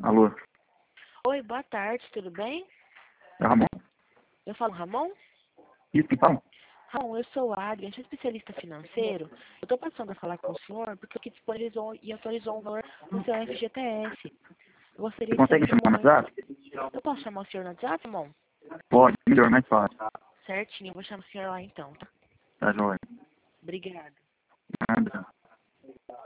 Alô? Oi, boa tarde, tudo bem? É Ramon? Eu falo Ramon? Isso, quem fala? Ramon, eu sou o Adrian, sou especialista financeiro. Eu estou passando a falar com o senhor porque aqui disponibilizou e autorizou um valor no seu FGTS. Eu Você gostaria de consegue saber chamar no como... WhatsApp? Eu posso chamar o senhor no WhatsApp, Ramon? Pode, melhor, mais fácil. Certinho, eu vou chamar o senhor lá então, tá? Tá joia. Obrigada. Nada.